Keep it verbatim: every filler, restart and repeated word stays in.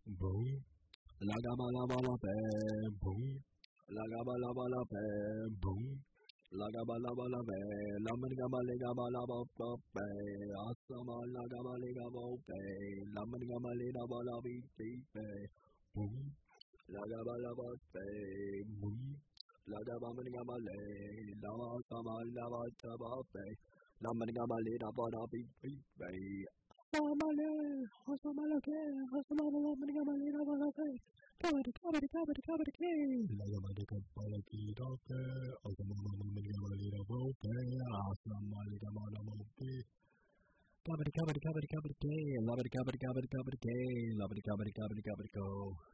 boom, la gaba la ba la bam, boom, la gaba la ba la bam, boom, la gaba la ba la bam, la man gaba le gaba la ba ba bam, asama la gaba le gaba bam, la man gaba le la ba la bi bi bam, boom, la gaba la ba bam, boom, la gaba man gaba le, la ba sama la ba ta ba bam, la man gaba le la ba la bi bi bam. Samale, Hosamala, Hosamala, Manigamalina, Valape, Comedy, comedy, comedy, comedy, king. Lagamadica, Palaki, Doctor, Osamama, Manigamalina, Vope, Asamalika, Mope. Comedy, comedy, comedy, comedy, king. Love it, comedy, comedy, comedy, king. Love it, comedy, comedy, comedy, go.